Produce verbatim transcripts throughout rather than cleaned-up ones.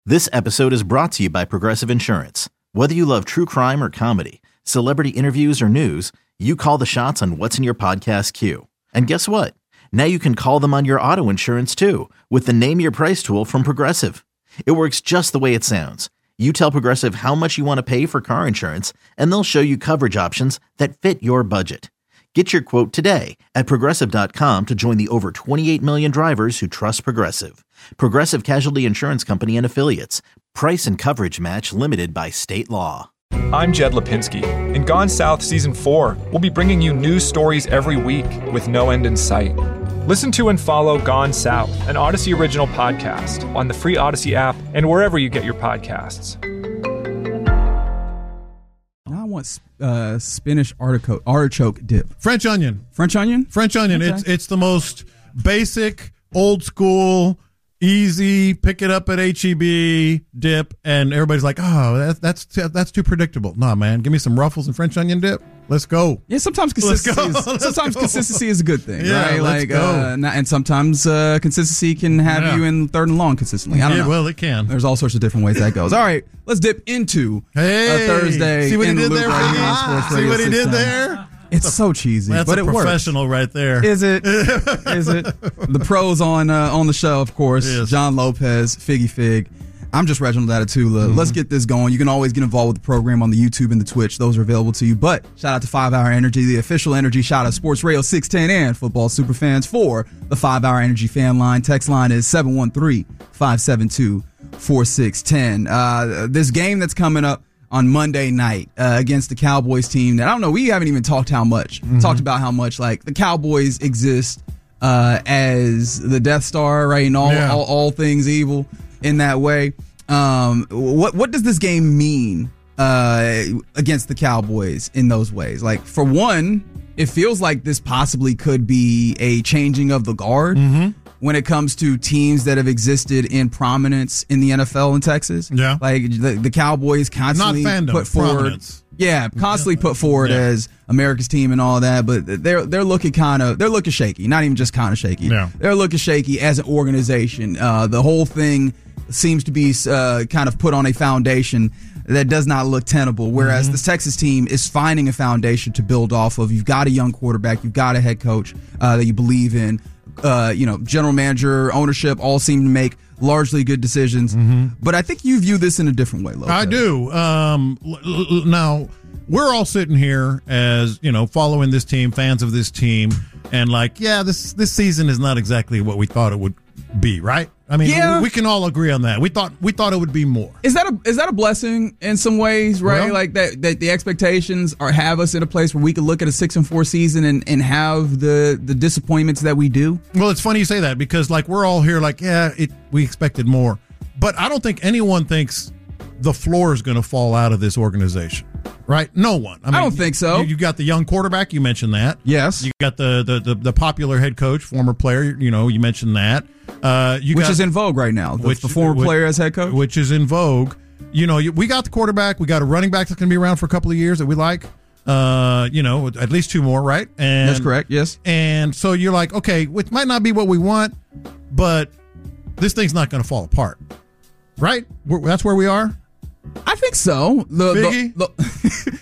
This episode is brought to you by Progressive Insurance. Whether you love true crime or comedy, celebrity interviews or news, you call the shots on what's in your podcast queue. And guess what? Now you can call them on your auto insurance too with the Name Your Price tool from Progressive. It works just the way it sounds. You tell Progressive how much you want to pay for car insurance, and they'll show you coverage options that fit your budget. Get your quote today at Progressive dot com to join the over twenty-eight million drivers who trust Progressive. Progressive Casualty Insurance Company and Affiliates. Price and coverage match limited by state law. I'm Jed Lipinski. In Gone South Season four, we'll be bringing you news stories every week with no end in sight. Listen to and follow Gone South, an Odyssey original podcast, on the free Odyssey app and wherever you get your podcasts. I want uh, Spanish artichoke, artichoke dip. French onion. French onion? French onion. Okay. It's it's the most basic, old school, easy, pick it up at H E B dip, and everybody's like, oh, that's that's that's too predictable. Nah, man, give me some Ruffles and French onion dip. Let's go. Yeah, sometimes consistency, is, sometimes go. consistency is a good thing, yeah, right? Let's like, go. Uh, not, and sometimes uh, consistency can have yeah. you in third and long consistently. I don't yeah, know. Well, it can. There's all sorts of different ways that goes. All right, let's dip into hey, a Thursday. See what in he the did there? right here, Sports See Radio what he did six ten. there? It's so cheesy, That's but a it works. professional right there. Is it? Is it? The pros on uh, on the show, of course. Yes. John Lopez, Figgy Fig. I'm just Reginald Atatula. Mm-hmm. Let's get this going. You can always get involved with the program on the YouTube and the Twitch. Those are available to you. But shout out to five hour Energy, the official energy shout out Sports Radio six ten and football superfans for the five hour Energy fan line. Text line is seven one three, five seven two, four six one zero. Uh, this game that's coming up on Monday night uh, against the Cowboys team that I don't know, we haven't even talked how much, mm-hmm. talked about how much like the Cowboys exist uh, as the Death Star, right? And all, yeah. all, all things evil in that way. Um, what, what does this game mean uh, against the Cowboys in those ways? Like, for one, it feels like this possibly could be a changing of the guard. Mm-hmm. When it comes to teams that have existed in prominence in the N F L in Texas. Yeah. Like the, the Cowboys constantly Not fandom, put forward. prominence. Yeah, constantly put forward yeah. as America's team and all that, but they're they're looking kind of they're looking shaky. Not even just kind of shaky. Yeah. They're looking shaky as an organization. Uh, the whole thing seems to be uh, kind of put on a foundation that does not look tenable, whereas mm-hmm. the Texas team is finding a foundation to build off of. You've got a young quarterback, you've got a head coach uh, that you believe in. Uh, you know, general manager, ownership, all seem to make largely good decisions. Mm-hmm. But I think you view this in a different way, Lopez. I do. Um, l- l- now, we're all sitting here as, you know, following this team, fans of this team, and like, yeah, this this season is not exactly what we thought it would be, right? I mean, yeah. we, we can all agree on that. We thought we thought it would be more. Is that a is that a blessing in some ways, right? Well, like that, that the expectations are have us in a place where we can look at a six and four season and, and have the the disappointments that we do. Well, it's funny you say that because like we're all here like, yeah, it we expected more. But I don't think anyone thinks the floor is going to fall out of this organization. Right? No one. I, mean, I don't think so. You, you got the young quarterback, you mentioned that. Yes. You got the the, the, the popular head coach, former player, you know, you mentioned that. Uh, you which got, is in vogue right now. The, which, the former which, player as head coach? Which is in vogue. You know, we got the quarterback. We got a running back that's going to be around for a couple of years that we like. Uh, you know, at least two more, right? And that's correct, yes. And so you're like, okay, it might not be what we want, but this thing's not going to fall apart. Right? We're, that's where we are? I think so. The, Biggie? the, the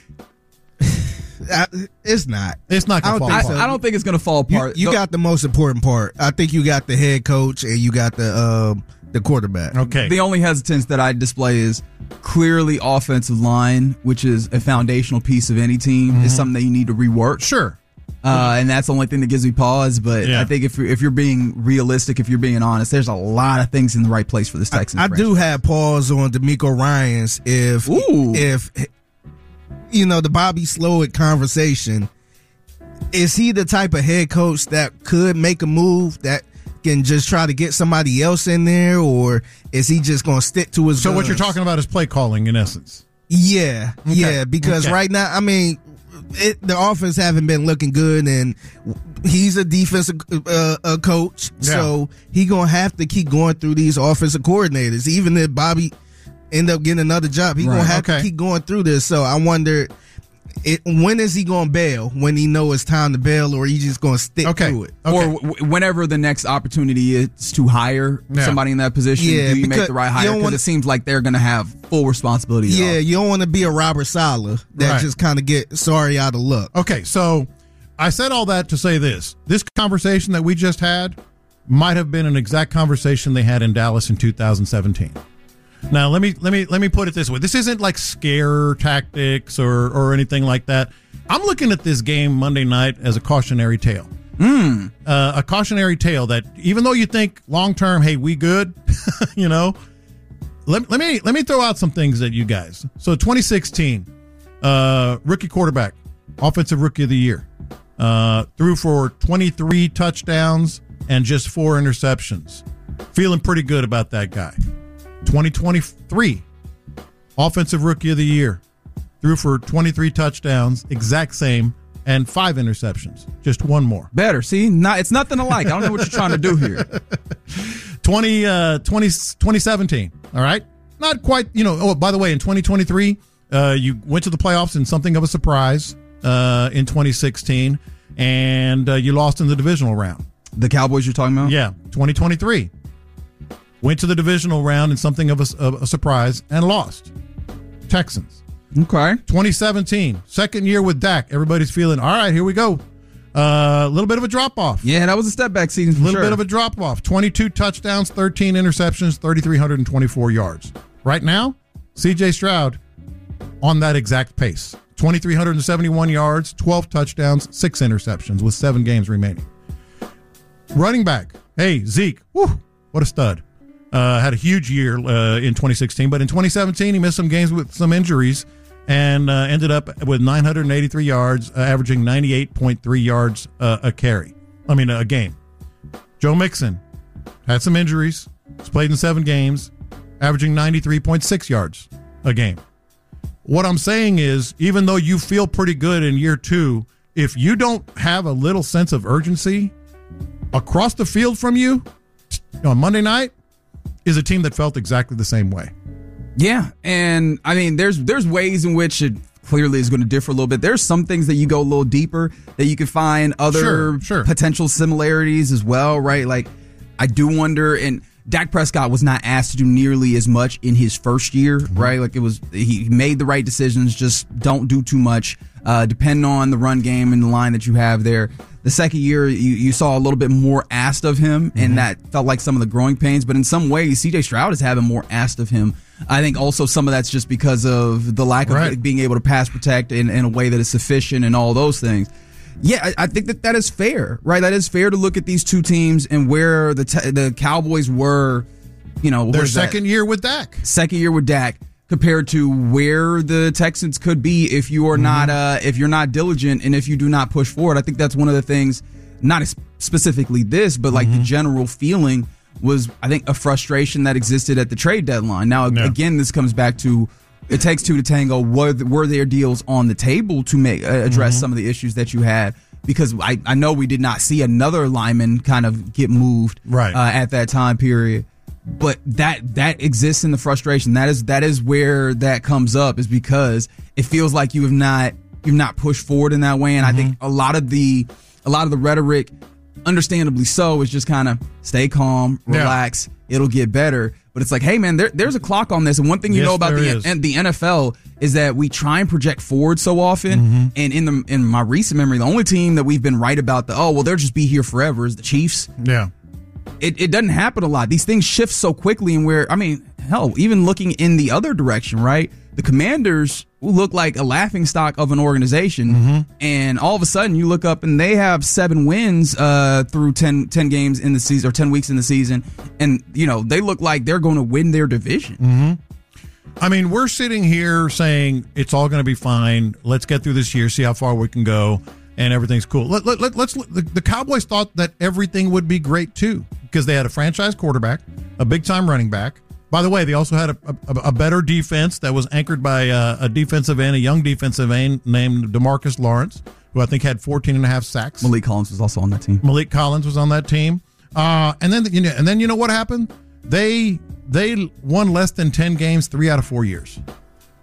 It's not. It's not going to fall I, apart. I don't think it's going to fall You, apart. you The- got the most important part. I think you got the head coach and you got the um, the quarterback. Okay. The only hesitance that I display is clearly offensive line, which is a foundational piece of any team, mm-hmm. is something that you need to rework. Sure. Uh, and that's the only thing that gives me pause. But Yeah. I think if you're, if you're being realistic, if you're being honest, there's a lot of things in the right place for this Texans. I, I do have pause on D'Amico Ryans if Ooh. if you know the Bobby Slowick conversation. Is he the type of head coach that could make a move that can just try to get somebody else in there, or is he just going to stick to his So guns? what you're talking about is play calling in essence. Yeah, Okay. yeah, because Okay. right now, I mean, it, the offense haven't been looking good, and he's a defensive uh, a coach, Yeah. so he gonna have to keep going through these offensive coordinators. Even if Bobby end up getting another job, he Right. gonna have Okay. to keep going through this. So I wonder, it, when is he going to bail? When he know it's time to bail, or he just going to stick okay. to it? Okay. Or w- whenever the next opportunity is to hire Yeah. somebody in that position, Yeah, do you make because the right you hire? don't Because wanna- it seems like they're going to have full responsibility. Yeah, of. you don't want to be a Robert Saleh that Right. just kind of get sorry out of luck. Okay, so I said all that to say this. This conversation that we just had might have been an exact conversation they had in Dallas in two thousand seventeen. Now, let me let me let me put it this way. This isn't like scare tactics or or anything like that. I'm looking at this game Monday night as a cautionary tale. Mm. Uh, a cautionary tale that even though you think long term, hey, we good, you know, let, let me let me throw out some things at you guys. So twenty sixteen, uh, rookie quarterback, offensive rookie of the year, uh, threw for twenty-three touchdowns and just four interceptions. Feeling pretty good about that guy. twenty twenty-three, offensive rookie of the year, threw for twenty-three touchdowns, exact same, and five interceptions, just one more. Better. See, not it's nothing alike. I don't know what you're trying to do here. twenty, uh, twenty, twenty seventeen, all right? Not quite, you know, oh, by the way, in twenty twenty-three, uh, you went to the playoffs in something of a surprise uh, in twenty sixteen, and uh, you lost in the divisional round. The Cowboys you're talking about? Yeah, twenty twenty-three. Went to the divisional round in something of a, of a surprise and lost. Texans. Okay. twenty seventeen, second year with Dak. Everybody's feeling, all right, here we go. A uh, little bit of a drop-off. Yeah, that was a step back season for A little sure. bit of a drop-off. twenty-two touchdowns, thirteen interceptions, three thousand three hundred twenty-four yards. Right now, C J Stroud on that exact pace. two thousand three hundred seventy-one yards, twelve touchdowns, six interceptions with seven games remaining. Running back. Hey, Zeke. Whew, what a stud. Uh, had a huge year uh, in twenty sixteen, but in twenty seventeen, he missed some games with some injuries and uh, ended up with nine hundred eighty-three yards, uh, averaging ninety-eight point three yards uh, a carry. I mean, a game. Joe Mixon had some injuries. He's played in seven games, averaging ninety-three point six yards a game. What I'm saying is, even though you feel pretty good in year two, if you don't have a little sense of urgency across the field from you on Monday night, is a team that felt exactly the same way. Yeah, and I mean, there's there's ways in which it clearly is going to differ a little bit. There's some things that you go a little deeper that you can find other Sure, sure. potential similarities as well, right? Like, I do wonder, and Dak Prescott was not asked to do nearly as much in his first year, Mm-hmm. right? Like, it was, he made the right decisions, just don't do too much, uh, depend on the run game and the line that you have there. The second year, you, you saw a little bit more asked of him, Mm-hmm. and that felt like some of the growing pains. But in some ways, C J Stroud is having more asked of him. I think also some of that's just because of the lack of Right. being able to pass protect in, in a way that is sufficient and all those things. Yeah, I, I think that that is fair, right? That is fair to look at these two teams and where the te- the Cowboys were, you know, Their what is that? second year with Dak. second year with Dak compared to where the Texans could be if you are not uh, if you're not diligent and if you do not push forward. I think that's one of the things, not as specifically this, but like the general feeling was, I think, a frustration that existed at the trade deadline. Now, Yeah. again, this comes back to it takes two to tango. Were, were there deals on the table to make uh, address Mm-hmm. some of the issues that you had? Because I, I know we did not see another lineman kind of get moved Right. uh, at that time period. But that that exists in the frustration. That is that is where that comes up, is because it feels like you have not you've not pushed forward in that way. And I think a lot of the a lot of the rhetoric, understandably so, is just kind of stay calm, Yeah. relax, it'll get better. But it's like, hey man, there, there's a clock on this. And one thing you Yes, know about there the is. and the N F L is that we try and project forward so often. Mm-hmm. And in the in my recent memory, the only team that we've been right about the oh well they'll just be here forever is the Chiefs. Yeah. It, it doesn't happen a lot. These things shift so quickly, and where I mean, hell, even looking in the other direction, right? The Commanders look like a laughingstock of an organization, Mm-hmm. and all of a sudden you look up and they have seven wins uh, through ten, ten games in the season or ten weeks in the season, and you know they look like they're going to win their division. Mm-hmm. I mean, we're sitting here saying it's all going to be fine. Let's get through this year, see how far we can go, and everything's cool. Let, let, let, let's. The, the Cowboys thought that everything would be great too, because they had a franchise quarterback, a big time running back. By the way, they also had a, a, a better defense that was anchored by uh, a defensive end, a young defensive end named DeMarcus Lawrence, who I think had fourteen and a half sacks. Malik Collins was also on that team. Malik Collins was on that team. Uh, and then you know, and then you know what happened? They they won less than ten games three out of four years.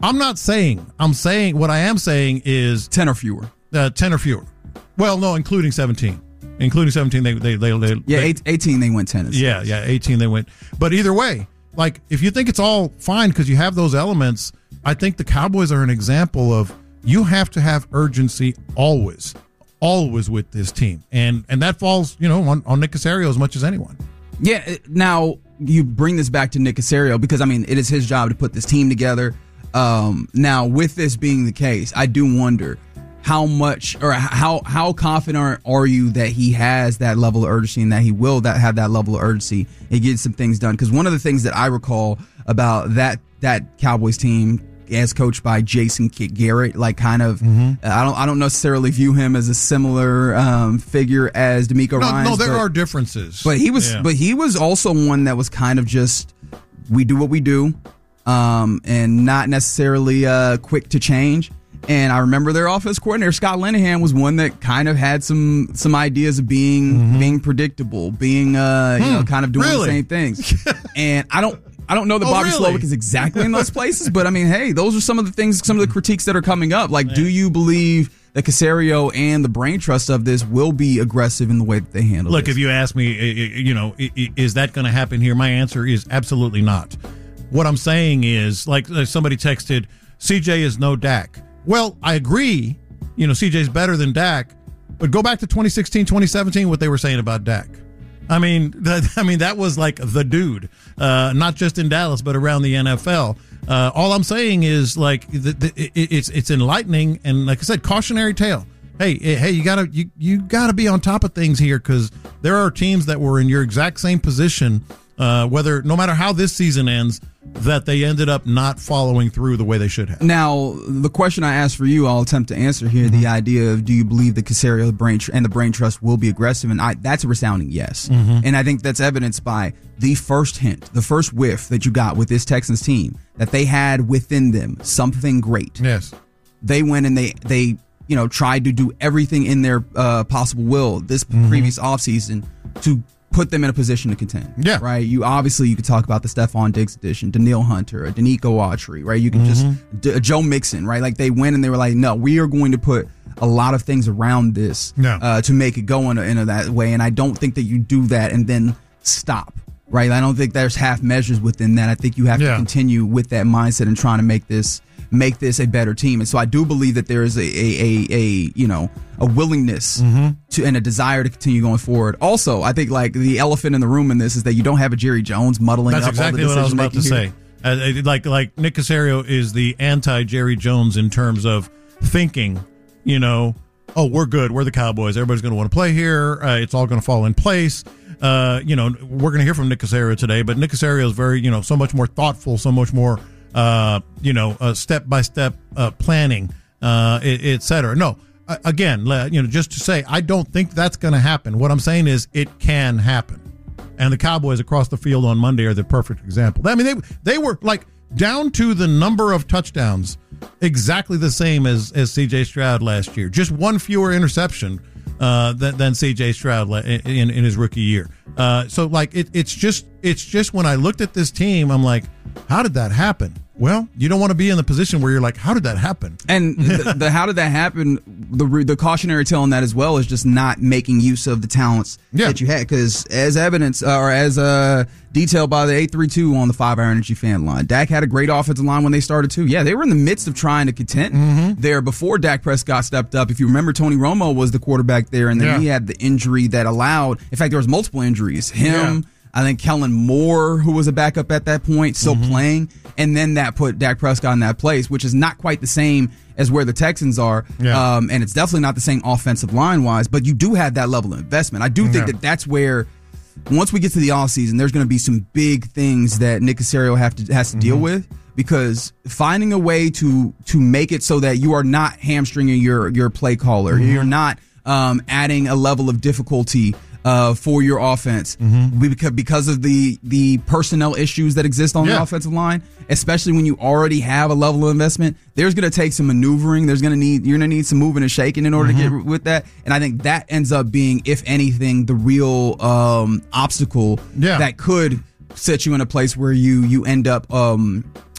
I'm not saying. I'm saying what I am saying is ten or fewer. Uh, ten or fewer. Well, no, including seventeen. Including seventeen, they they they, they yeah, they, eighteen they went ten. Yeah, yeah, eighteen they went. But either way, like if you think it's all fine because you have those elements, I think the Cowboys are an example of you have to have urgency always, always with this team, and and that falls you know on, on Nick Caserio as much as anyone. Yeah. Now you bring this back to Nick Caserio because I mean it is his job to put this team together. Um, now with this being the case, I do wonder how much or how how confident are you that he has that level of urgency and that he will that have that level of urgency and get some things done? Because one of the things that I recall about that that Cowboys team as coached by Jason Garrett, like kind of, mm-hmm. uh, I don't I don't necessarily view him as a similar um, figure as DeMeco no, Ryans. No, there but, are differences. But he was yeah. but he was also one that was kind of just we do what we do, um, and not necessarily uh, quick to change. And I remember their offense coordinator, Scott Linehan, was one that kind of had some some ideas of being mm-hmm. being predictable, being uh, hmm, you know, kind of doing really? the same things. And I don't I don't know that oh, Bobby really? Slowick is exactly in those places, but I mean, hey, those are some of the things, some of the critiques that are coming up. Like, yeah. do you believe that Caserio and the brain trust of this will be aggressive in the way that they handle Look, this? if you ask me, you know, is that going to happen here? My answer is absolutely not. What I'm saying is, like somebody texted, C J is no Dak. Well, I agree. You know, C J's better than Dak, but go back to twenty sixteen, twenty seventeen, what they were saying about Dak. I mean, that, I mean that was like the dude, uh, not just in Dallas, but around the N F L. Uh, all I'm saying is, like, the, the, it, it's it's enlightening and, like I said, cautionary tale. Hey, hey, you gotta you you gotta be on top of things here because there are teams that were in your exact same position, uh, whether no matter how this season ends, that they ended up not following through the way they should have. Now, the question I asked for you, I'll attempt to answer here. Mm-hmm. The idea of do you believe that Caserio the brain tr- and the brain trust will be aggressive? And I, that's a resounding yes. Mm-hmm. And I think that's evidenced by the first hint, the first whiff that you got with this Texans team, that they had within them something great. Yes. They went and they, they you know, tried to do everything in their uh, possible will this mm-hmm. previous offseason to put them in a position to contend. Yeah. Right? You obviously you could talk about the Stephon Diggs edition, Danielle Hunter, Danico Autry, right? You can mm-hmm. just D- Joe Mixon, right? Like they went and they were like, no, we are going to put a lot of things around this yeah. uh, to make it go in, a, in a, that way. And I don't think that you do that and then stop. Right? I don't think there's half measures within that. I think you have yeah. to continue with that mindset and trying to make this make this a better team. And so I do believe that there is a a, a, a you know a willingness mm-hmm. to and a desire to continue going forward. Also, I think like the elephant in the room in this is that you don't have a Jerry Jones muddling That's up exactly all the what I was about to here. say. Uh, like like Nick Caserio is the anti Jerry Jones in terms of thinking, you know, oh, we're good, we're the Cowboys, everybody's going to want to play here, uh, it's all going to fall in place. Uh, you know, we're going to hear from Nick Caserio today, but Nick Caserio is very, you know, so much more thoughtful, so much more, uh, you know, uh, step-by-step uh, planning, uh, et, et cetera. No, uh, again, you know, just to say, I don't think that's going to happen. What I'm saying is it can happen. And the Cowboys across the field on Monday are the perfect example. I mean, they they were, like, down to the number of touchdowns exactly the same as, as C J Stroud last year. Just one fewer interception uh, than, than C J Stroud in, in his rookie year. Uh, so, like, it, it's just it's just when I looked at this team, I'm like, how did that happen? Well, you don't want to be in the position where you're like, how did that happen? And the, the how did that happen? The the cautionary tale on that as well is just not making use of the talents yeah. that you had. Because as evidence uh, or as uh, detailed by the eight three two on the five hour Energy fan line, Dak had a great offensive line when they started too. Yeah, they were in the midst of trying to contend mm-hmm. there before Dak Prescott stepped up. If you remember, Tony Romo was the quarterback there, and then yeah. he had the injury that allowed. In fact, there was multiple injuries. Him. Yeah. I think Kellen Moore, who was a backup at that point, still mm-hmm. playing, and then that put Dak Prescott in that place, which is not quite the same as where the Texans are, yeah. um, and it's definitely not the same offensive line-wise, but you do have that level of investment. I do think yeah. that that's where, once we get to the offseason, there's going to be some big things that Nick Caserio have to, has to mm-hmm. deal with, because finding a way to to make it so that you are not hamstringing your, your play caller, mm-hmm. you're not um, adding a level of difficulty Uh, for your offense, mm-hmm. because because of the the personnel issues that exist on yeah. the offensive line, especially when you already have a level of investment, there's going to take some maneuvering. There's going to need you're going to need some moving and shaking in order mm-hmm. to get with that. And I think that ends up being, if anything, the real um, obstacle yeah. that could set you in a place where you you end up um,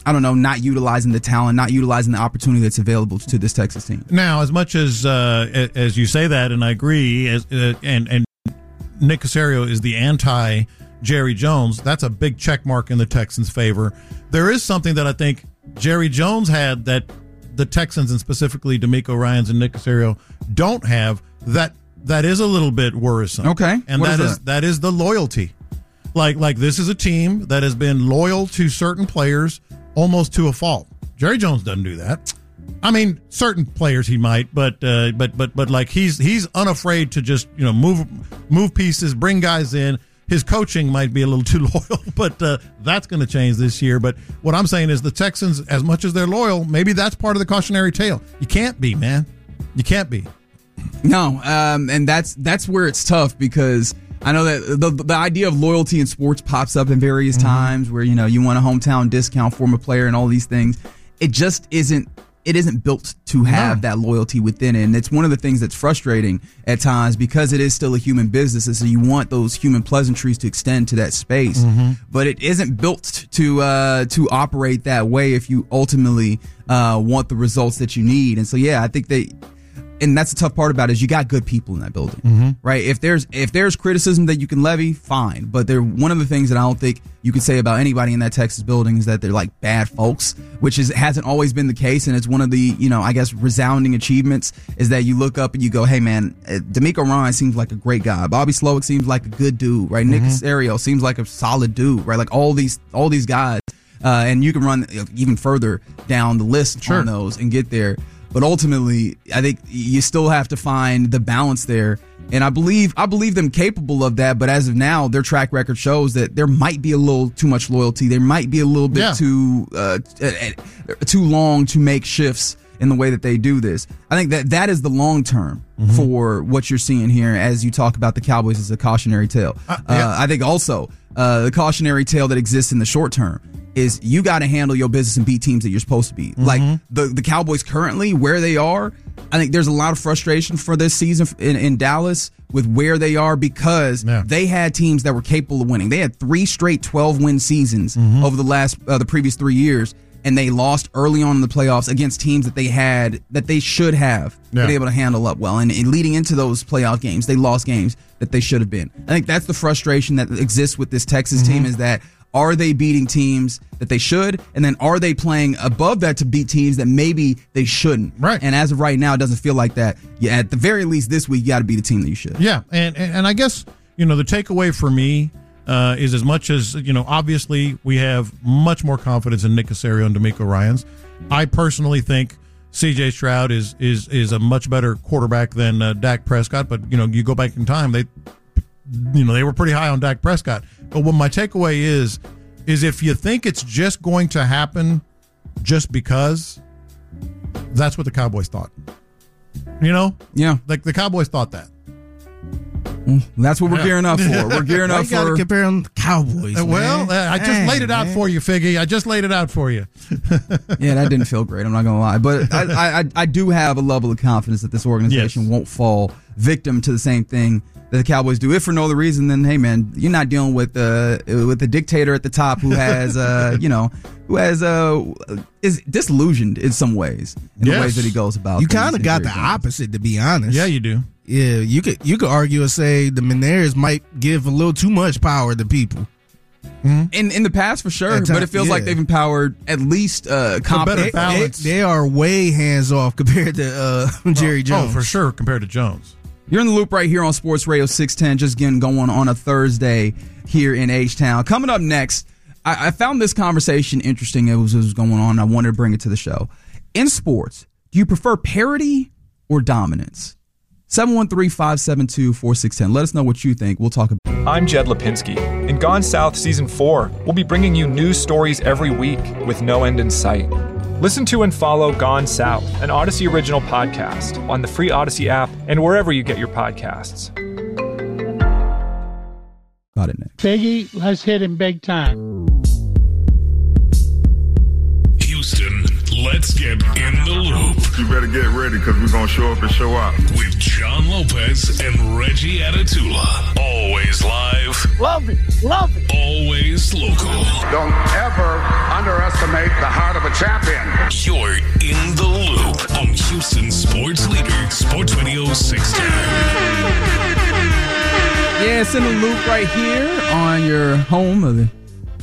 I don't know, not utilizing the talent, not utilizing the opportunity that's available to this Texas team. Now, as much as uh, as you say that, and I agree, as, uh, and and Nick Caserio is the anti Jerry Jones, that's a big check mark in the Texans' favor. There is something that I think Jerry Jones had that the Texans, and specifically DeMeco Ryans and Nick Caserio, don't have, that that is a little bit worrisome. Okay. And what that is is that? that is the loyalty. Like like this is a team that has been loyal to certain players almost to a fault. Jerry Jones doesn't do that. I mean, certain players he might, but uh, but but but like he's he's unafraid to just, you know, move move pieces, bring guys in. His coaching might be a little too loyal, but uh, that's going to change this year. But what I'm saying is the Texans, as much as they're loyal, maybe that's part of the cautionary tale. You can't be, man. You can't be. No, um, and that's that's where it's tough, because I know that the the idea of loyalty in sports pops up in various mm-hmm. times where, you know, you want a hometown discount, former player, and all these things. It just isn't. It isn't built to have no. that loyalty within it. And it's one of the things that's frustrating at times, because it is still a human business. And so you want those human pleasantries to extend to that space. Mm-hmm. But it isn't built to uh, to operate that way if you ultimately uh, want the results that you need. And so, yeah, I think they... And that's the tough part about it, is you got good people in that building, mm-hmm. right? If there's if there's criticism that you can levy, fine. But they're one of the things that I don't think you can say about anybody in that Texas building is that they're like bad folks, which is hasn't always been the case. And it's one of the, you know, I guess resounding achievements is that you look up and you go, hey man, DeMeco Ryan seems like a great guy. Bobby Slowick seems like a good dude, right? Mm-hmm. Nick Caserio seems like a solid dude, right? Like all these all these guys, uh, and you can run even further down the list sure. on those and get there. But ultimately, I think you still have to find the balance there. And I believe I believe them capable of that. But as of now, their track record shows that there might be a little too much loyalty. There might be a little bit yeah. too uh, too long to make shifts in the way that they do this. I think that that is the long term mm-hmm. for what you're seeing here as you talk about the Cowboys as a cautionary tale. Uh, yeah. uh, I think also uh, the cautionary tale that exists in the short term is you got to handle your business and beat teams that you're supposed to beat. Mm-hmm. Like the, the Cowboys currently, where they are, I think there's a lot of frustration for this season in, in Dallas with where they are, because yeah. they had teams that were capable of winning. They had three straight twelve-win seasons mm-hmm. over the last uh, the previous three years, and they lost early on in the playoffs against teams that they had that they should have yeah. been able to handle up well. And, and leading into those playoff games, they lost games that they should have been. I think that's the frustration that exists with this Texas mm-hmm. team, is that are they beating teams that they should? And then are they playing above that to beat teams that maybe they shouldn't? Right. And as of right now, it doesn't feel like that. Yeah, at the very least this week, you got to be the team that you should. Yeah. And, and, and I guess, you know, the takeaway for me uh, is, as much as, you know, obviously we have much more confidence in Nick Caserio and DeMeco Ryans. I personally think C J Stroud is is is a much better quarterback than uh, Dak Prescott. But, you know, you go back in time, they, you know, they were pretty high on Dak Prescott. But what my takeaway is, is if you think it's just going to happen just because, that's what the Cowboys thought. You know? Yeah. Like the Cowboys thought that. Well, that's what we're yeah. gearing up for. We're gearing up you gotta for. compare them to Cowboys. Uh, well, uh, I just Dang, laid it out man. for you, Figgy. I just laid it out for you. Yeah, that didn't feel great. I'm not gonna lie, but I, I, I do have a level of confidence that this organization yes. won't fall victim to the same thing that the Cowboys do. If for no other reason, then hey, man, you're not dealing with uh with the dictator at the top who has uh you know who has uh is disillusioned in some ways in yes. the ways that he goes about. You kind of got the opposite, to be honest. Yeah, you do. Yeah, you could you could argue and say the Menares might give a little too much power to people. Mm-hmm. In in the past, for sure, time, but it feels yeah. like they've empowered at least uh, competent. They, they, they are way hands off compared to uh, Jerry Jones. Oh, for sure, compared to Jones. You're in the loop right here on Sports Radio six ten, just getting going on a Thursday here in H-Town. Coming up next, I, I found this conversation interesting. It was, it was going on. I wanted to bring it to the show. In sports, do you prefer parity or dominance? seven one three, five seven two, four six one zero. Let us know what you think. We'll talk about it. I'm Jed Lipinski. In Gone South Season four, we'll be bringing you news stories every week with no end in sight. Listen to and follow Gone South, an Odyssey original podcast, on the free Odyssey app and wherever you get your podcasts. Got it, Nick. Biggie, let's hit him big time. Houston, let's get in the loop. You better get ready, because we're going to show up and show out. With John Lopez and Reggie Atatula. Always live. Love it. Love it. Always local. Don't ever underestimate the high in the Loop right here on your home of the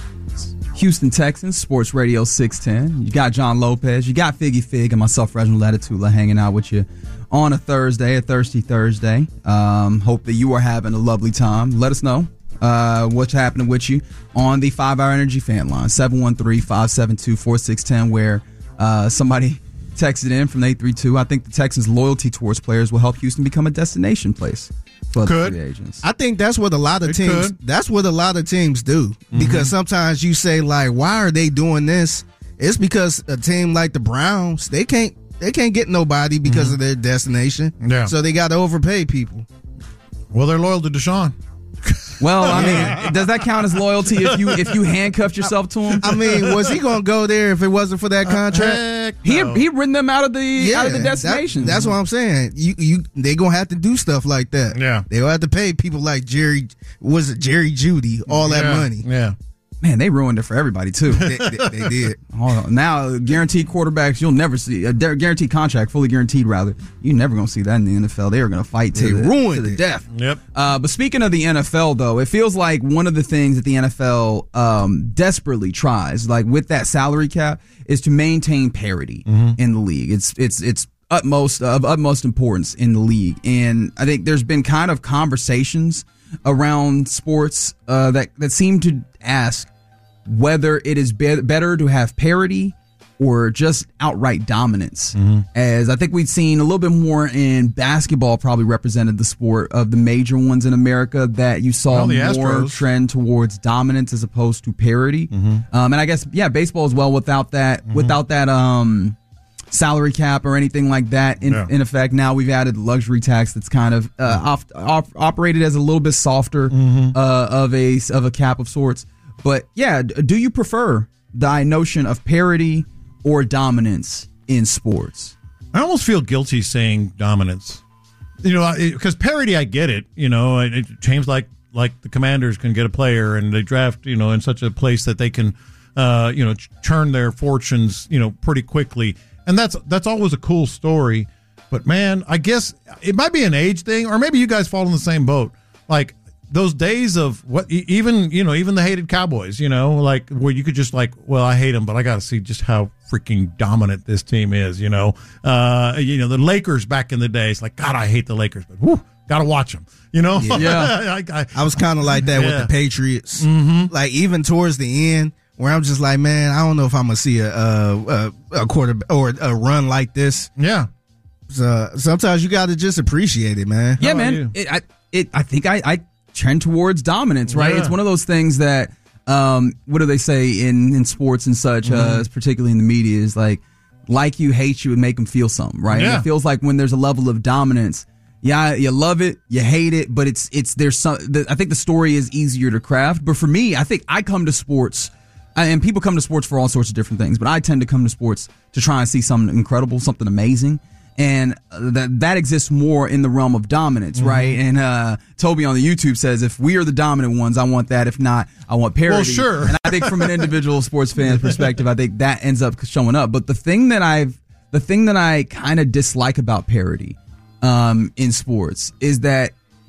Houston Texans, Sports Radio six ten. You got John Lopez, you got Figgy Fig, and myself, Reginald Atatula, hanging out with you on a Thursday, a Thirsty Thursday. Um, hope that you are having a lovely time. Let us know uh, what's happening with you on the five hour Energy fan line, seven one three, five seven two, four six one zero, where uh, somebody texted in from eight three two. I think the Texans' loyalty towards players will help Houston become a destination place for the free agents. I think that's what a lot of It teams. could. That's what a lot of teams do, Mm-hmm. because sometimes you say like, "Why are they doing this?" It's because a team like the Browns, they can't they can't get nobody because Mm-hmm. of their destination. Yeah. So they got to overpay people. Well, they're loyal to Deshaun. Well, I mean, does that count as loyalty if you if you handcuffed yourself to him? I mean, was he going to go there if it wasn't for that contract? Heck He no. he ridden them out of the out of the that- destination. that's what I'm saying. You you they gonna have to do stuff like that. Yeah. they gonna have to pay people like Jerry. Was it Jerry Judy all that Yeah, money? Yeah. Man, they ruined it for everybody too. They, they, they did. Oh, now guaranteed quarterbacks, you'll never see a guaranteed contract, fully guaranteed rather. You're never gonna see that in the N F L. They are gonna fight to, They the, ruined to the it. death. Yep. Uh, but speaking of the N F L, though, it feels like one of the things that the N F L um, desperately tries, like with that salary cap, is to maintain parity in the league. It's it's it's utmost of utmost importance in the league, and I think there's been kind of conversations around sports uh, that that seem to ask whether it is be- better to have parity or just outright dominance. Mm-hmm. As I think we've seen a little bit more in basketball, probably represented the sport of the major ones in America, that you saw Well, the more Astros. trend towards dominance as opposed to parity. Mm-hmm. Um, and I guess, yeah, baseball as well, without that, without that, um, salary cap or anything like that in, Yeah. in effect. Now we've added the luxury tax that's kind of uh, off, off, operated as a little bit softer Mm-hmm. uh, of a of a cap of sorts. But yeah, d- do you prefer the notion of parity or dominance in sports? I almost feel guilty saying dominance. You know, because parity, I get it. You know, it, it teams like like the Commanders can get a player and they draft, you know, in such a place that they can, uh, you know, ch- churn their fortunes, you know, pretty quickly. And that's that's always a cool story. But man, I guess it might be an age thing, or maybe you guys fall in the same boat. Like those days of what, e- even you know, even the hated Cowboys, you know, like where you could just like, well, I hate them, but I got to see just how freaking dominant this team is. You know, uh, you know, the Lakers back in the day. It's like, God, I hate the Lakers, but whew, got to watch them. You know, Yeah. I, I, I was kind of like that Yeah. with the Patriots. Mm-hmm. Like even towards the end, where I'm just like, man, I don't know if I'm gonna see a a, a, a quarter or a run like this. yeah. So sometimes you got to just appreciate it, man. Yeah, about man. you? It, I it I think I, I trend towards dominance, right? Yeah. It's one of those things that um, what do they say in in sports and such, Mm-hmm. uh, particularly in the media, is like like you, hate you, and make them feel something, right? Yeah. And it feels like when there's a level of dominance, yeah, you love it, you hate it, but it's it's there's some. The, I think the story is easier to craft. But for me, I think I come to sports. And people come to sports for all sorts of different things, but I tend to come to sports to try and see something incredible, something amazing. And that that exists more in the realm of dominance, Mm-hmm. right? And uh, Toby on the YouTube says, if we are the dominant ones, I want that. If not, I want parity. Well, sure. And I think from an individual sports fan's perspective, I think that ends up showing up. But the thing that I've, the thing that I kind of dislike about parity um, in sports is that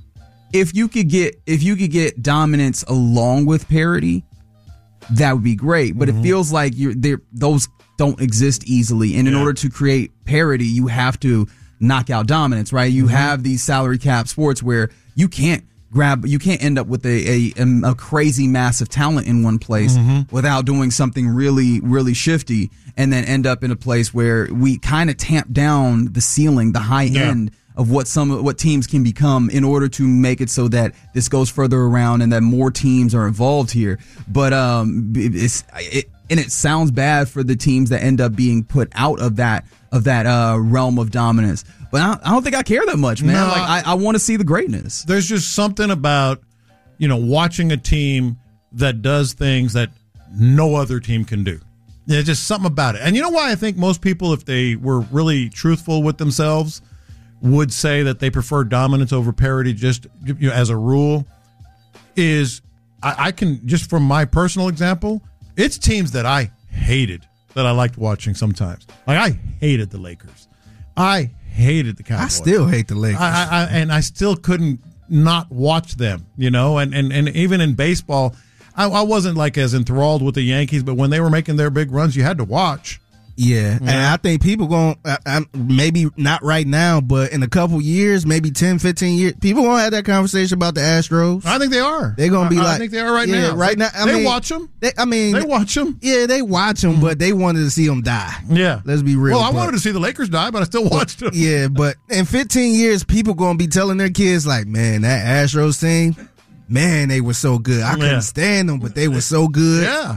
if you could get if you could get dominance along with parity, that would be great. But Mm-hmm. it feels like you're there; those don't exist easily. And in Yeah. order to create parity, you have to knock out dominance, right? You Mm-hmm. have these salary cap sports where you can't grab, you can't end up with a a, a crazy mass of talent in one place Mm-hmm. without doing something really, really shifty, and then end up in a place where we kind of tamp down the ceiling, the high Yeah. end of what some what teams can become in order to make it so that this goes further around and that more teams are involved here. But um, it's it and it sounds bad for the teams that end up being put out of that of that uh, realm of dominance. But I, I don't think I care that much, man. No. Like I, I want to see the greatness. There's just something about, you know, watching a team that does things that no other team can do. There's just something about it. And you know why I think most people, if they were really truthful with themselves, would say that they prefer dominance over parity just, you know, as a rule, is I, I can, just from my personal example, it's teams that I hated that I liked watching sometimes. Like I hated the Lakers. I hated the Cowboys. I still hate the Lakers. I, I, I and I still couldn't not watch them, you know, and, and, and even in baseball, I, I wasn't like as enthralled with the Yankees, but when they were making their big runs, you had to watch. Yeah, and I think people going uh, uh, maybe not right now, but in a couple years, maybe ten, fifteen years, people gonna have that conversation about the Astros. I think they are. They're gonna be I, like, I think they are right yeah, now. Right now, I they mean, watch them. They, I mean, they watch them. Yeah, they watch them, mm-hmm. but they wanted to see them die. Yeah, let's be real. Well, I but, wanted to see the Lakers die, but I still watched them. Yeah, but in fifteen years, people gonna be telling their kids like, man, that Astros team, man, they were so good. I couldn't yeah. stand them, but they were so good. Yeah.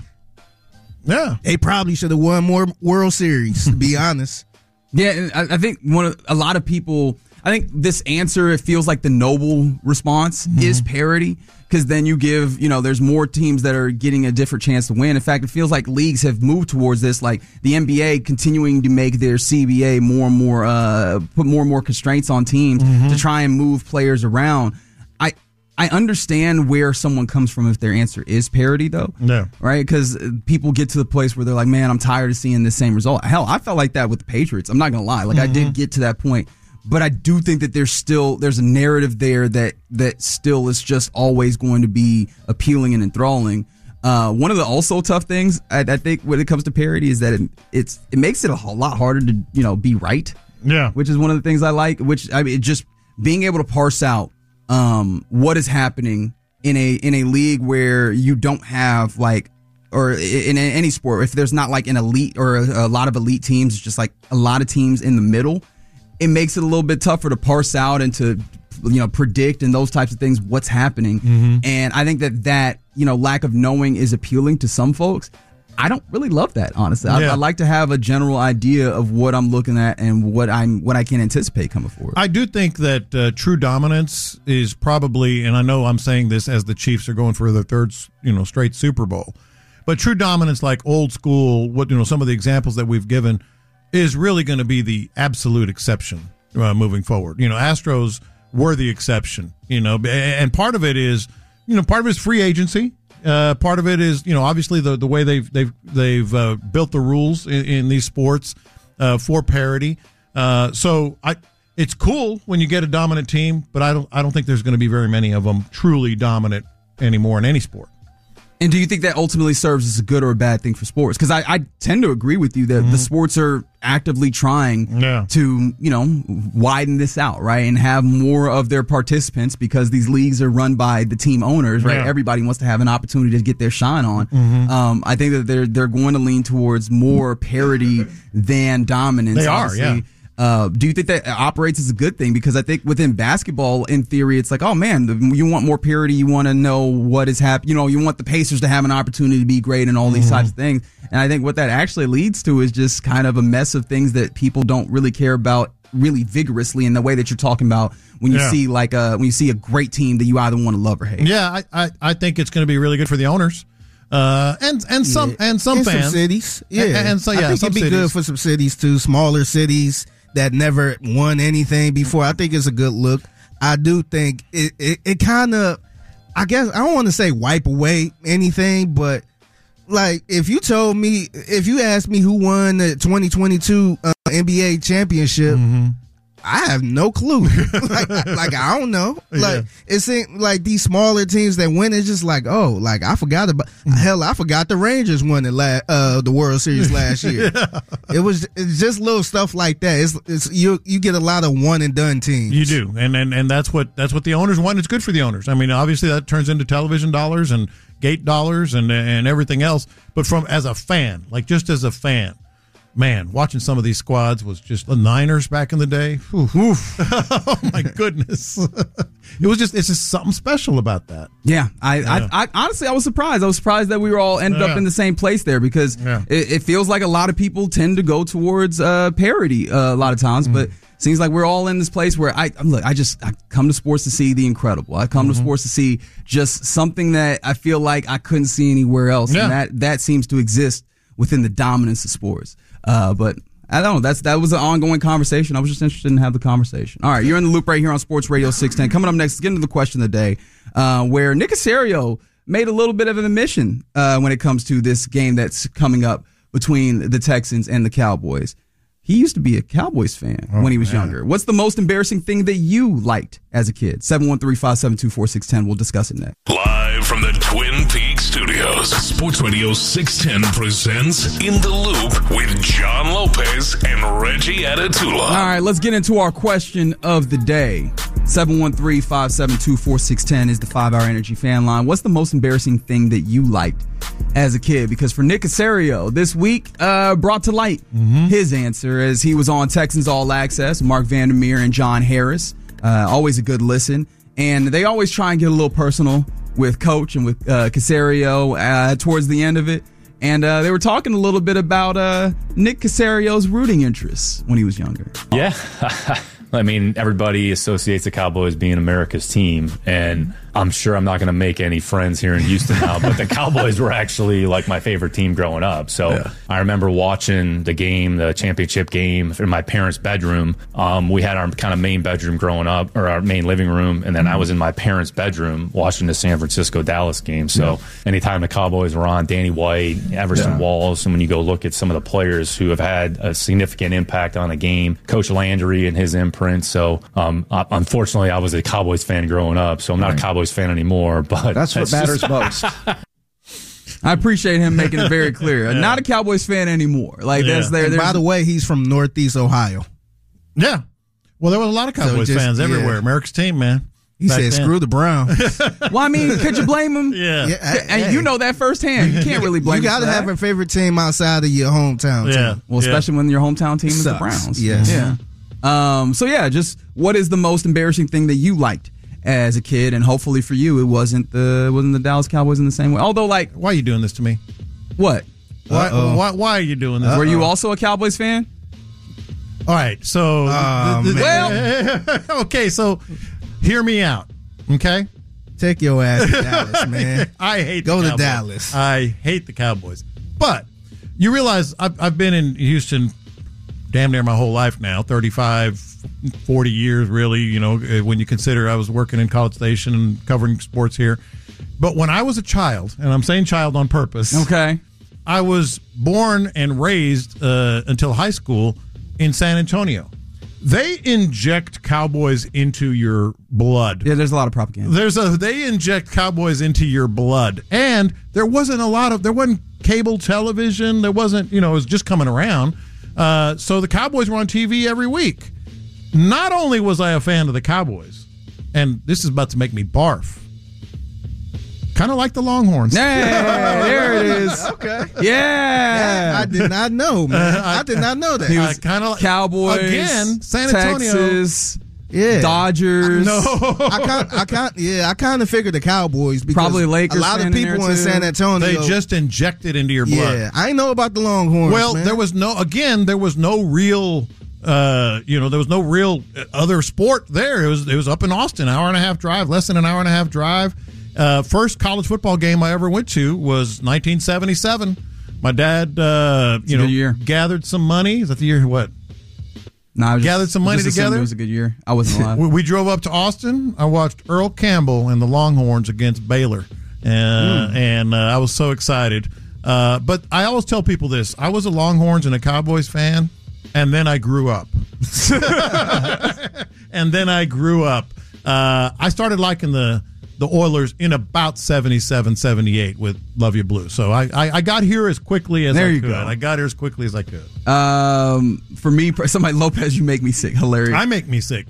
Yeah, they probably should have won more World Series, to be honest. Yeah, and I, I think one of a lot of people. I think this answer, it feels like the noble response mm-hmm. is parity, because then you give, you know, there's more teams that are getting a different chance to win. In fact, it feels like leagues have moved towards this, like the N B A continuing to make their C B A more and more, uh, put more and more constraints on teams mm-hmm. to try and move players around. I. I understand where someone comes from if their answer is parity, though. Yeah. Right? Because people get to the place where they're like, man, I'm tired of seeing the same result. Hell, I felt like that with the Patriots. I'm not going to lie. Like, mm-hmm. I did get to that point. But I do think that there's still, there's a narrative there that, that still is just always going to be appealing and enthralling. Uh, one of the also tough things, I, I think, when it comes to parity is that it, it's, it makes it a whole lot harder to, you know, be right. Yeah. Which is one of the things I like, which, I mean, just being able to parse out Um, what is happening in a in a league where you don't have like, or in any sport, if there's not like an elite or a, a lot of elite teams, it's just like a lot of teams in the middle, it makes it a little bit tougher to parse out and to, you know, predict and those types of things, what's happening. Mm-hmm. And I think that that, you know, lack of knowing is appealing to some folks. I don't really love that, honestly. Yeah. I, I like to have a general idea of what I'm looking at and what I'm what I can anticipate coming forward. I do think that uh, true dominance is probably, and I know I'm saying this as the Chiefs are going for their third, you know, straight Super Bowl, but true dominance, like old school, what you know, some of the examples that we've given, is really going to be the absolute exception uh, moving forward. You know, Astros were the exception. You know, and part of it is, you know, part of it is free agency. Uh, part of it is, you know, obviously the, the way they've they've they've uh, built the rules in, in these sports uh, for parity. Uh, so I, it's cool when you get a dominant team, but I don't I don't think there's going to be very many of them truly dominant anymore in any sport. And do you think that ultimately serves as a good or a bad thing for sports? Because I, I tend to agree with you that mm-hmm. the sports are actively trying yeah. to, you know, widen this out, right? And have more of their participants, because these leagues are run by the team owners, right? Yeah. Everybody wants to have an opportunity to get their shine on. Mm-hmm. Um, I think that they're they're going to lean towards more parity than dominance. They are, obviously. yeah. Uh, do you think that operates as a good thing? Because I think within basketball, in theory, it's like, oh man, you want more parity. You want to know what is happening. You know, you want the Pacers to have an opportunity to be great and all these mm-hmm. types of things. And I think what that actually leads to is just kind of a mess of things that people don't really care about really vigorously in the way that you're talking about when you yeah. see like a, when you see a great team that you either want to love or hate. Yeah, I, I, I think it's going to be really good for the owners. Uh, and and some yeah. and some and fans, some cities, yeah, and, and so yeah, I think some it'd be cities. good for some cities too, smaller cities that never won anything before. I think it's a good look. I do think it it, it kind of, I guess I don't want to say wipe away anything, but like if you told me, if you asked me who won the twenty twenty-two uh, N B A championship. Mm-hmm. I have no clue. like, like I don't know. Like yeah. it seems like these smaller teams that win, it's just like, oh, like I forgot about. Hell, I forgot the Rangers won the la- uh, the World Series last year. yeah. It was it's just little stuff like that. It's, it's you you get a lot of one and done teams. You do, and and and that's what that's what the owners want. It's good for the owners. I mean, obviously that turns into television dollars and gate dollars and and everything else. But from as a fan, like just as a fan. Man, watching some of these squads was just the Niners back in the day. Oof. Oof. Oh my goodness! It was just—it's just something special about that. Yeah, I, yeah. I, I honestly, I was surprised. I was surprised that we were all ended yeah. up in the same place there because yeah. it, it feels like a lot of people tend to go towards uh, parody uh, a lot of times, mm. but. Seems like we're all in this place where I look. I just I come to sports to see the incredible. I come mm-hmm. to sports to see just something that I feel like I couldn't see anywhere else, yeah. and that that seems to exist within the dominance of sports. Uh, but I don't know. That's that was an ongoing conversation. I was just interested in have the conversation. All right, you're in the loop right here on Sports Radio six ten. Coming up next, let's get into the question of the day, uh, where Nick Caserio made a little bit of an admission uh, when it comes to this game that's coming up between the Texans and the Cowboys. he used to be a Cowboys fan Oh, when he was man. younger. What's the most embarrassing thing that you liked as a kid? seven one three, five seven two, four six one zero. We'll discuss it next. Live from the Twin Peaks studios, Sports Radio six ten presents In the Loop with John Lopez and Reggie Atatula. All right, let's get into our question of the day. seven one three, five seven two, four six one zero is the five-hour Energy fan line. What's the most embarrassing thing that you liked as a kid? Because for Nick Caserio, this week uh, brought to light mm-hmm. his answer as he was on Texans All Access, Mark Vandermeer and John Harris. Uh, always a good listen. And they always try and get a little personal with Coach and with uh, Caserio uh, towards the end of it. And uh, they were talking a little bit about uh, Nick Caserio's rooting interests when he was younger. Yeah. I mean, everybody associates the Cowboys being America's team, and I'm sure I'm not going to make any friends here in Houston now, but the Cowboys were actually like my favorite team growing up. So yeah. I remember watching the game, the championship game, in my parents' bedroom. Um, we had our kind of main bedroom growing up, or our main living room, and then I was in my parents' bedroom watching the San Francisco-Dallas game. So yeah. anytime the Cowboys were on, Danny White, Everson yeah. Walls, and when you go look at some of the players who have had a significant impact on the game, Coach Landry and his imprint. So um, unfortunately, I was a Cowboys fan growing up, so I'm not right. a Cowboys fan anymore. But that's what matters most. I appreciate him making it very clear. Yeah. Not a Cowboys fan anymore. Like yeah. that's there. And by the way, he's from Northeast Ohio. Yeah. Well, there was a lot of Cowboys so just, fans everywhere. Yeah. America's team, man. He said, then. "Screw the Browns." Well, I mean, could you blame him? Yeah, yeah I, and hey. you know that firsthand. You can't really blame. You got to have a favorite team outside of your hometown. Yeah. team. Well, especially yeah. when your hometown team is Sucks. the Browns. Yes. Yeah. Um. So yeah, just what is the most embarrassing thing that you liked as a kid, and hopefully for you, it wasn't the wasn't the Dallas Cowboys in the same way. Although, like, why are you doing this to me? What? Why? Why, why are you doing this? Were you also a Cowboys fan? All right. So, oh, the, the, well, okay. So, hear me out. Okay. Take your ass to Dallas, man. I hate go the to Dallas. I hate the Cowboys, but you realize I've, I've been in Houston damn near my whole life now, thirty-five, forty years, really, you know, when you consider I was working in College Station and covering sports here. But when I was a child, and I'm saying child on purpose, okay, I was born and raised uh, until high school in San Antonio. They inject Cowboys into your blood. Yeah, there's a lot of propaganda. There's a they inject Cowboys into your blood, and there wasn't a lot of there wasn't cable television. There wasn't, you know, it was just coming around. Uh, so the Cowboys were on T V every week. Not only was I a fan of the Cowboys, and this is about to make me barf, kind of like the Longhorns. Hey, there it is. Okay. Yeah. I did not know, man. Uh, I, I did not know that. He was kind of Cowboys, again, San Antonio, Texas, yeah, Dodgers. No, I can't. I can't. Yeah, I kind of figured the Cowboys because probably Lakers. A lot of people in, in San Antonio, they just inject it into your blood. Yeah, I know about the Longhorns. Well, man. there was no. Again, there was no real. Uh, you know, there was no real other sport there. It was. It was up in Austin, hour and a half drive, less than an hour and a half drive. Uh, first college football game I ever went to was nineteen seventy-seven. My dad, uh, you know, year. gathered some money. Is that the year? What? No, I was gathered just, some money just together. It was a good year. I wasn't alive. we, we drove up to Austin. I watched Earl Campbell and the Longhorns against Baylor, uh, mm. and uh, I was so excited. Uh, but I always tell people this: I was a Longhorns and a Cowboys fan, and then I grew up. and then I grew up. Uh, I started liking the. the Oilers in about seventy-seven, seventy-eight with Love You Blue. So I, I, I got here as quickly as there I you could. Go. I got here as quickly as I could. Um, for me, somebody, Lopez, you make me sick. Hilarious. I make me sick.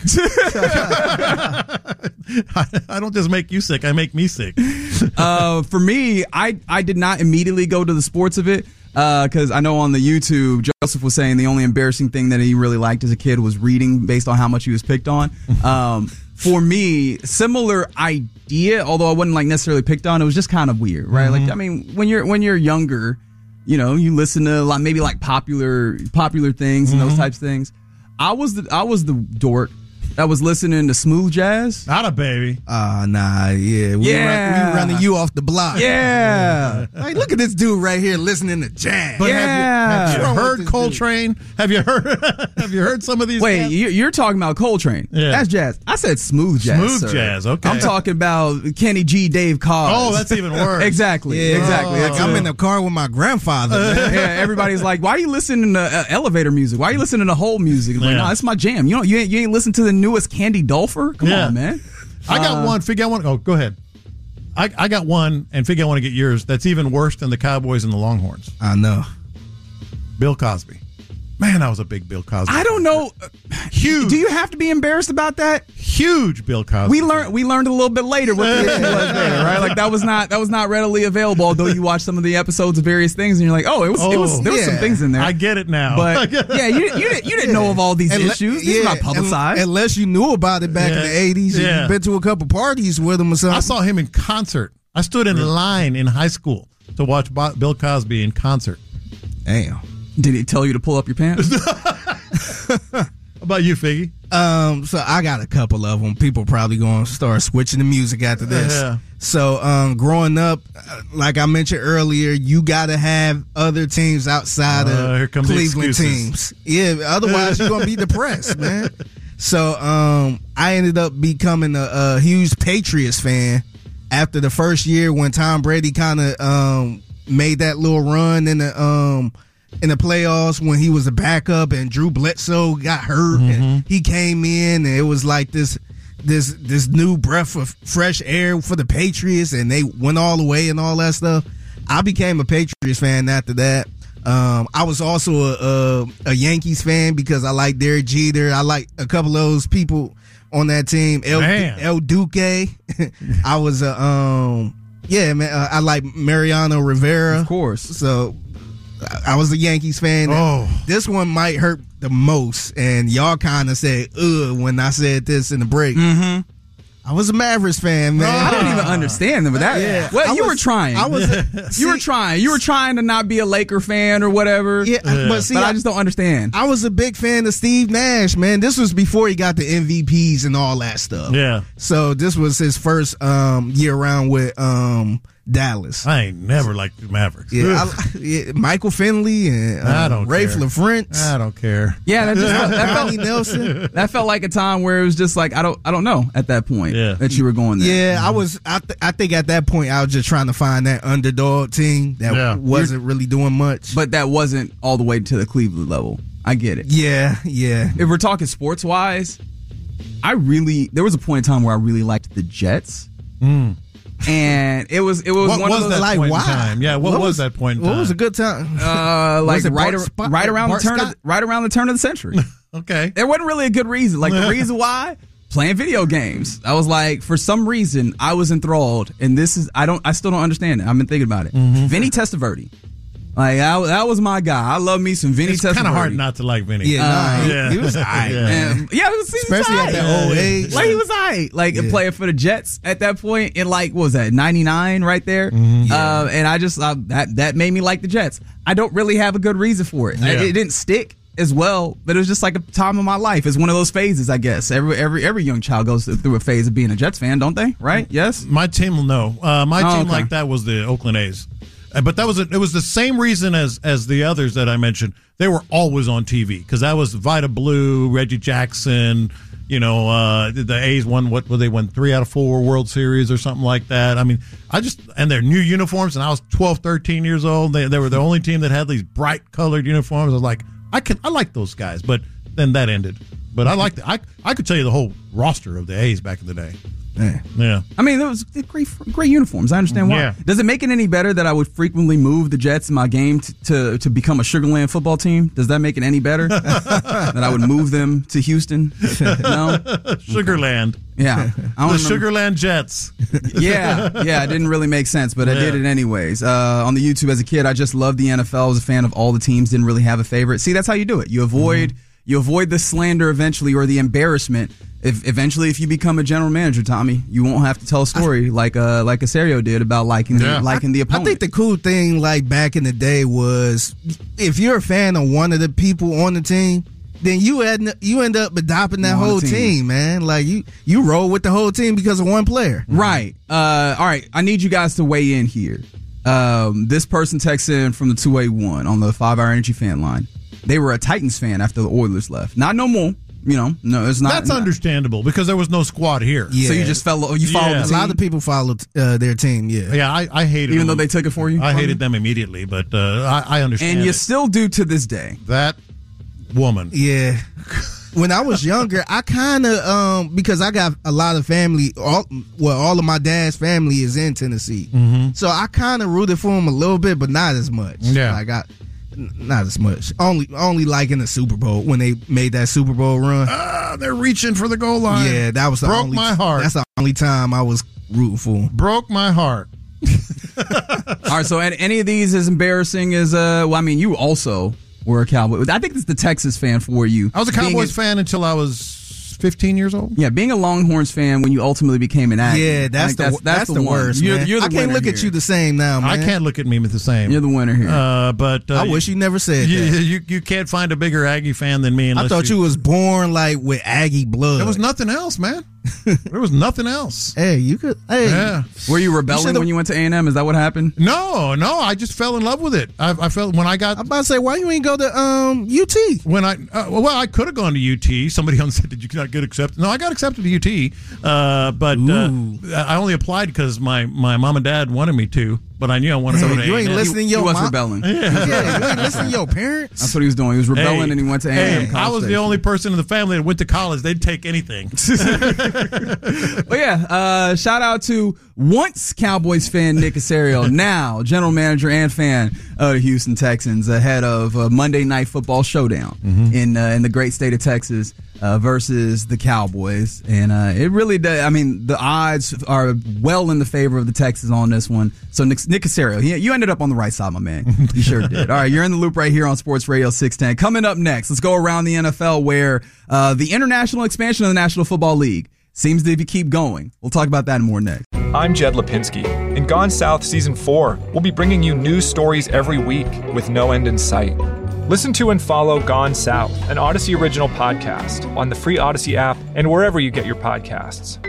I, I don't just make you sick. I make me sick. uh, for me, I, I did not immediately go to the sports of it. Because uh, I know on the YouTube, Joseph was saying the only embarrassing thing that he really liked as a kid was reading based on how much he was picked on. Um, for me, similar idea, although I wasn't like necessarily picked on. It was just kind of weird, right? Mm-hmm. Like, I mean, when you're when you're younger, you know, you listen to like maybe like popular popular things and mm-hmm. those types of things. I was the I was the dork that was listening to smooth jazz? Not a baby. Ah, uh, nah, yeah. We, yeah. Run, we running you off the block. Yeah. Like, look at this dude right here listening to jazz. But yeah. Have you, have you heard Coltrane? Dude? Have you heard Have you heard some of these Wait, guys? you're talking about Coltrane. Yeah. That's jazz. I said smooth jazz. Smooth sir. jazz, okay. I'm talking about Kenny G, Dave Cobb. Oh, that's even worse. exactly. Yeah. Exactly. Like, I'm in the car with my grandfather. Man. Yeah, everybody's like, why are you listening to uh, elevator music? Why are you listening to whole music? Like, yeah. no, it's my jam. You know, you ain't, you ain't listen to the newest Candy Dulfer? Come yeah. on, man. I got uh, one. Figure I want. Oh, go ahead. I, I got one, and Figure I want to get yours. That's even worse than the Cowboys and the Longhorns. I know. Bill Cosby. Man, I was a big Bill Cosby. I don't know. Huge. Do you have to be embarrassed about that? Huge Bill Cosby. We learned we learned a little bit later what the issue was there, right? Like that was not that was not readily available. Although you watch some of the episodes of various things and you're like, oh, it was oh, it was there yeah. was some things in there. I get it now. But yeah, you you, you didn't know of all these and issues. These yeah, are not publicized unless you knew about it back yeah. in the eighties. Yeah. You've been to a couple parties with him or something. I saw him in concert. I stood in line in high school to watch Bill Cosby in concert. Damn. Did he tell you to pull up your pants? How about you, Figgy? Um, so I got a couple of them. People probably going to start switching the music after this. Yeah. So, um, growing up, like I mentioned earlier, you got to have other teams outside uh, of Cleveland teams. Yeah, otherwise you're going to be depressed, man. So, um, I ended up becoming a, a huge Patriots fan after the first year when Tom Brady kind of um made that little run in the um. in the playoffs when he was a backup and Drew Bledsoe got hurt mm-hmm. and he came in and it was like this this this new breath of fresh air for the Patriots and they went all the way and all that stuff. I became a Patriots fan after that. Um, I was also a, a, a Yankees fan because I like Derek Jeter. I like a couple of those people on that team. El, El Duque. I was a um yeah man. Uh, I like Mariano Rivera, of course. So. I was a Yankees fan. Oh. This one might hurt the most, and y'all kind of said, ugh, when I said this in the break. Mm-hmm. I was a Mavericks fan, man. I don't even understand them, but that. Yeah. Well, I you was, were trying. I was. A, you see, were trying. You were trying to not be a Laker fan or whatever. Yeah, yeah. but see, but I, I just don't understand. I was a big fan of Steve Nash, man. This was before he got the M V Ps and all that stuff. Yeah. So this was his first um, year around with um, Dallas. I ain't never liked the Mavericks. Yeah, I, yeah Michael Finley and um, I don't Ray care. LaFrance. I don't care. Yeah, that just felt, that felt Nelson. That felt like a time where it was just like I don't I don't know at that point yeah. that you were going there. Yeah, I was. I, th- I think at that point I was just trying to find that underdog team that yeah. wasn't You're, really doing much, but that wasn't all the way to the Cleveland level. I get it. Yeah, yeah. If we're talking sports wise, I really there was a point in time where I really liked the Jets. Mm. And it was it was what one was of those that like point why? in time? Yeah, what, what was, was that point in what time? What was a good time? Uh, like right, Bart ar- right around Bart the turn Scott? of, right around the turn of the century. Okay. There wasn't really a good reason. Like the reason why playing video games. I was like, for some reason, I was enthralled, and this is I don't I still don't understand it. I've been thinking about it. Mm-hmm. Vinny Testaverde. Like I, that was my guy. I love me some Vinny it's Testaverde. It's kind of hard not to like Vinny. Yeah, nah, he, yeah. he was aight, yeah. man. Yeah, it was, he especially was at that old age. Like he was aight. Like yeah. playing for the Jets at that point in like what was that ninety-nine right there. Mm-hmm. Yeah. Uh, and I just uh, that that made me like the Jets. I don't really have a good reason for it. Yeah. It, it didn't stick as well, but it was just like a time of my life. It's one of those phases, I guess. Every every every young child goes through a phase of being a Jets fan, don't they? Right? Yes. My team will know. Uh, my oh, team okay. like that was the Oakland A's. But that was a, it was the same reason as as the others that I mentioned. They were always on T V because that was Vida Blue, Reggie Jackson. You know, uh, the A's won what? Well, they won three out of four World Series or something like that. I mean, I just and their new uniforms. And I was twelve, thirteen years old. They they were the only team that had these bright colored uniforms. I was like, I can I like those guys. But then that ended. But I liked it. I I could tell you the whole roster of the A's back in the day. Yeah. yeah. I mean, it was great, great uniforms. I understand why. Yeah. Does it make it any better that I would frequently move the Jets in my game to, to, to become a Sugarland football team? Does that make it any better that I would move them to Houston? No? Sugarland. Okay. Yeah. I the Sugarland Jets. yeah. Yeah. It didn't really make sense, but I yeah. did it anyways. Uh, on the YouTube as a kid, I just loved the N F L. I was a fan of all the teams, didn't really have a favorite. See, that's how you do it. You avoid, mm-hmm. you avoid the slander eventually or the embarrassment. If eventually, if you become a general manager, Tommy, you won't have to tell a story I, like uh like Caserio did about liking yeah. the, liking the opponent. I think the cool thing, like back in the day, was if you're a fan of one of the people on the team, then you end you end up adopting that On the whole team. team. man. Like you you roll with the whole team because of one player. Right. Uh, all right. I need you guys to weigh in here. Um, this person texts in from the two eight one on the five hour Energy fan line. They were a Titans fan after the Oilers left. Not no more. You know, no, it's not. That's not, understandable because there was no squad here. Yeah. So you just fell. You followed Yeah. the A team? lot of people followed uh, their team. Yeah. Yeah, I, I hated even them. though they took it for you. I hated them immediately, but uh, I, I understand. and you it. still do to this day. that woman. Yeah. When I was younger, I kind of um because I got a lot of family. All well, all of my dad's family is in Tennessee, Mm-hmm. so I kind of rooted for him a little bit, but not as much. Yeah. like I, n- not as much. Only, only like in the Super Bowl when they made that Super Bowl run. Ah, they're reaching for the goal line. Yeah, that was the Broke only, my heart. That's the only time I was rooting for him. Broke my heart. All right. So, any any of these as embarrassing as uh? Well, I mean, you also were a Cowboy. I think it's the Texas fan for you. I was a Being Cowboys fan until I was fifteen years old. Yeah, being a Longhorns fan when you ultimately became an actor. Yeah, I that's think the that's, the, one. worst. You're, man. you're the I can't winner look at here. you the same now, man. I can't look at me the same. You're the winner here. Uh, but uh, I wish you never said you, that. you you can't find a bigger Aggie fan than me. I Unless thought you was born like with Aggie blood. There was nothing else, man. There was nothing else. Hey, you could. Hey, Yeah. Were you rebelling should've- when you went to A and M? Is that what happened? No, no. I just fell in love with it. I, I felt when I got I'm about to say, why you ain't go to um U T? when I uh, well, I could have gone to U T. Somebody else said, "Did you not get accepted?" No, I got accepted to U T, uh, but uh, I only applied because my, my mom and dad wanted me to. But I knew I wanted to go to You ain't A and M. listening to He your was mom. rebelling. Yeah, you ain't listening to your parents. That's what he was doing. He was rebelling Hey, and he went to A hey, and M. I was the only person in the family that went to college. They'd take anything. Well, yeah. Uh, shout out to once Cowboys fan Nick Caserio, now general manager and fan of the Houston Texans, ahead of uh, Monday Night Football Showdown in uh, in the great state of Texas uh, versus the Cowboys, and uh, it really does. I mean, the odds are well in the favor of the Texans on this one. So Nick, Nick Caserio, he, you ended up on the right side, my man. You sure did. All right, you're in the loop right here on Sports Radio six ten. Coming up next, let's go around the N F L where uh, the international expansion of the National Football League seems to keep going. We'll talk about that more next. I'm Jed Lipinski. In Gone South Season four, we'll be bringing you news stories every week with no end in sight. Listen to and follow Gone South, an Odyssey original podcast, on the free Odyssey app and wherever you get your podcasts.